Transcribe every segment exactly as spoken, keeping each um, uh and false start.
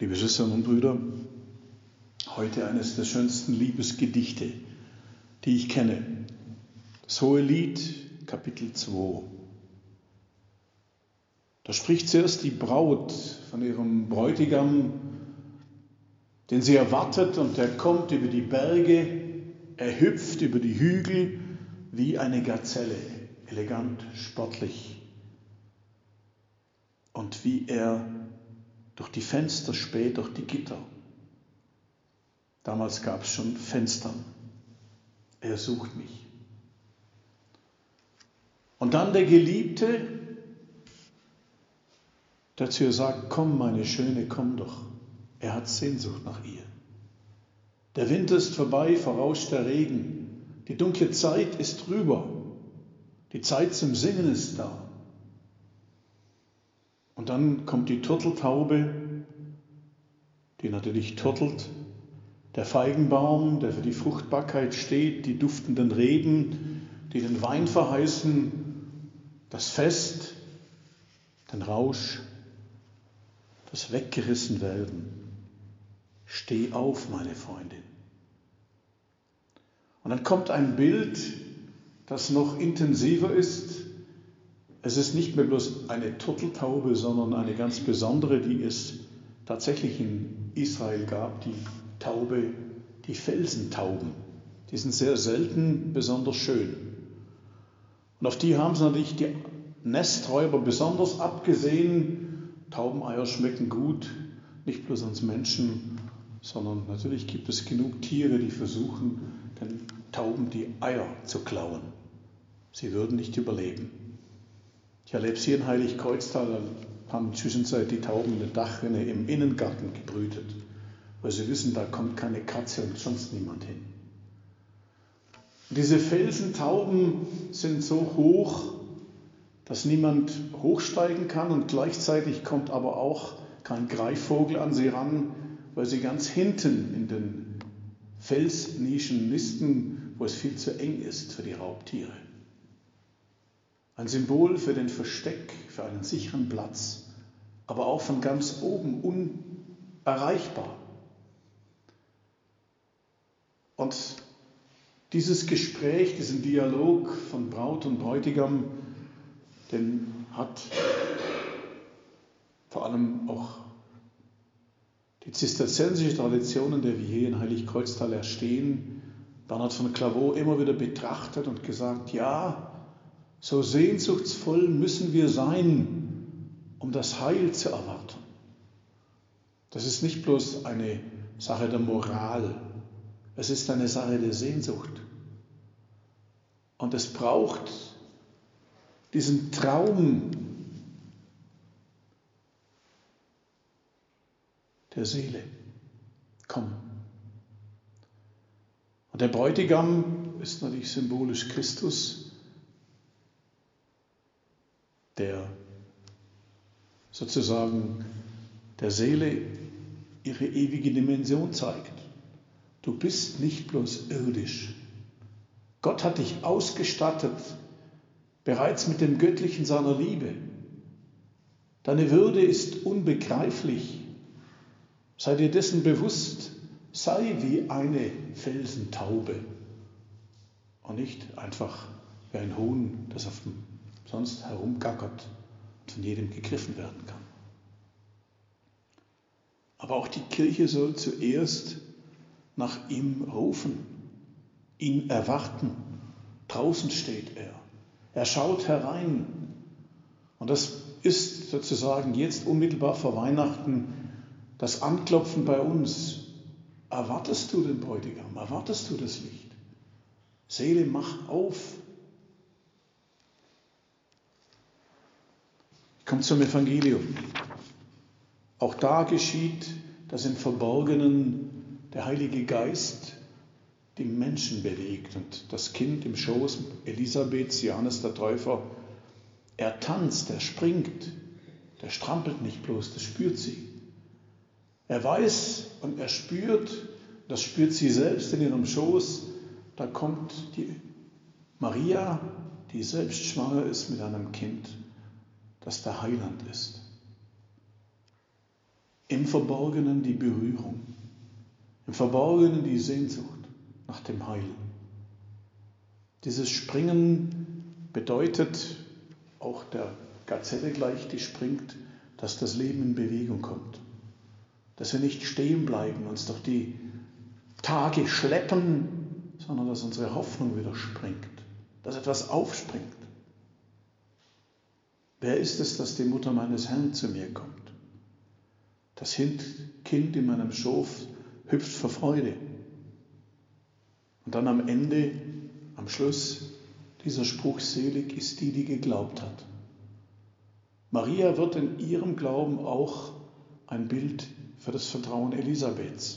Liebe Schwestern und Brüder, heute eines der schönsten Liebesgedichte, die ich kenne. Das Hohelied, Kapitel zwei. Da spricht zuerst die Braut von ihrem Bräutigam, den sie erwartet, und er kommt über die Berge, er hüpft über die Hügel wie eine Gazelle, elegant, sportlich. Und wie er durch die Fenster späht, durch die Gitter. Damals gab es schon Fenster. Er sucht mich. Und dann der Geliebte, der zu ihr sagt, komm meine Schöne, komm doch. Er hat Sehnsucht nach ihr. Der Winter ist vorbei, vorauscht der Regen. Die dunkle Zeit ist rüber. Die Zeit zum Singen ist da. Und dann kommt die Turteltaube, die natürlich turtelt, der Feigenbaum, der für die Fruchtbarkeit steht, die duftenden Reben, die den Wein verheißen, das Fest, den Rausch, das Weggerissenwerden. Steh auf, meine Freundin. Und dann kommt ein Bild, das noch intensiver ist. Es ist nicht mehr bloß eine Turteltaube, sondern eine ganz besondere, die es tatsächlich in Israel gab, die Taube, die Felsentauben. Die sind sehr selten, besonders schön. Und auf die haben sie natürlich die Nesträuber besonders abgesehen. Taubeneier schmecken gut, nicht bloß ans Menschen, sondern natürlich gibt es genug Tiere, die versuchen, den Tauben die Eier zu klauen. Sie würden nicht überleben. Ich erlebe es hier in Heiligkreuztal, da haben inzwischen die Tauben in der Dachrinne im Innengarten gebrütet, weil sie wissen, da kommt keine Katze und sonst niemand hin. Und diese Felsentauben sind so hoch, dass niemand hochsteigen kann, und gleichzeitig kommt aber auch kein Greifvogel an sie ran, weil sie ganz hinten in den Felsnischen nisten, wo es viel zu eng ist für die Raubtiere. Ein Symbol für den Versteck, für einen sicheren Platz, aber auch von ganz oben unerreichbar. Und dieses Gespräch, diesen Dialog von Braut und Bräutigam, den hat vor allem auch die zisterziensische Tradition, in der wir hier in Heiligkreuztal erstehen, Bernhard von Clairvaux immer wieder betrachtet und gesagt, ja, so sehnsuchtsvoll müssen wir sein, um das Heil zu erwarten. Das ist nicht bloß eine Sache der Moral, es ist eine Sache der Sehnsucht. Und es braucht diesen Traum der Seele. Komm. Und der Bräutigam ist natürlich symbolisch Christus, der sozusagen der Seele ihre ewige Dimension zeigt. Du bist nicht bloß irdisch. Gott hat dich ausgestattet, bereits mit dem Göttlichen seiner Liebe. Deine Würde ist unbegreiflich. Sei dir dessen bewusst, sei wie eine Felsentaube und nicht einfach wie ein Huhn, das auf dem sonst herumgackert und von jedem gegriffen werden kann. Aber auch die Kirche soll zuerst nach ihm rufen, ihn erwarten. Draußen steht er. Er schaut herein. Und das ist sozusagen jetzt unmittelbar vor Weihnachten das Anklopfen bei uns. Erwartest du den Bräutigam? Erwartest du das Licht? Seele, mach auf. Kommt zum Evangelium. Auch da geschieht, dass im Verborgenen der Heilige Geist die Menschen bewegt. Und das Kind im Schoß Elisabeths, Johannes der Täufer, er tanzt, er springt, der strampelt nicht bloß, das spürt sie. Er weiß und er spürt, das spürt sie selbst in ihrem Schoß, da kommt die Maria, die selbst schwanger ist mit einem Kind, das der Heiland ist. Im Verborgenen die Berührung, im Verborgenen die Sehnsucht nach dem Heil. Dieses Springen bedeutet, auch der Gazelle gleich, die springt, dass das Leben in Bewegung kommt. Dass wir nicht stehen bleiben, uns durch die Tage schleppen, sondern dass unsere Hoffnung wieder springt, dass etwas aufspringt. Wer ist es, dass die Mutter meines Herrn zu mir kommt? Das Kind in meinem Schoß hüpft vor Freude. Und dann am Ende, am Schluss, dieser Spruch: Selig ist die, die geglaubt hat. Maria wird in ihrem Glauben auch ein Bild für das Vertrauen Elisabeths.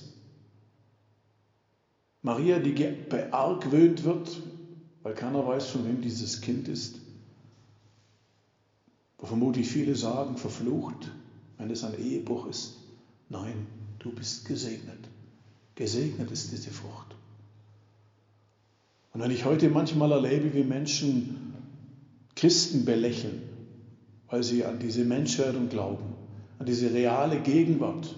Maria, die beargwöhnt wird, weil keiner weiß, von wem dieses Kind ist, wo vermutlich viele sagen, verflucht, wenn es ein Ehebruch ist. Nein, du bist gesegnet. Gesegnet ist diese Frucht. Und wenn ich heute manchmal erlebe, wie Menschen Christen belächeln, weil sie an diese Menschwerdung glauben, an diese reale Gegenwart,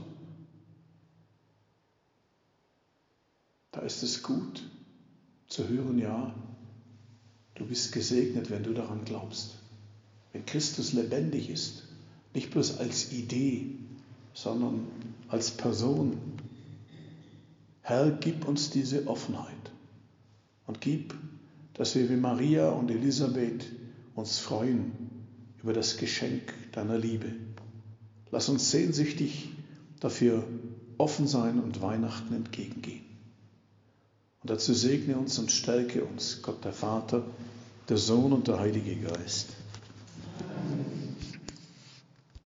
da ist es gut zu hören, ja, du bist gesegnet, wenn du daran glaubst. Wenn Christus lebendig ist, nicht bloß als Idee, sondern als Person. Herr, gib uns diese Offenheit und gib, dass wir wie Maria und Elisabeth uns freuen über das Geschenk deiner Liebe. Lass uns sehnsüchtig dafür offen sein und Weihnachten entgegengehen. Und dazu segne uns und stärke uns Gott der Vater, der Sohn und der Heilige Geist.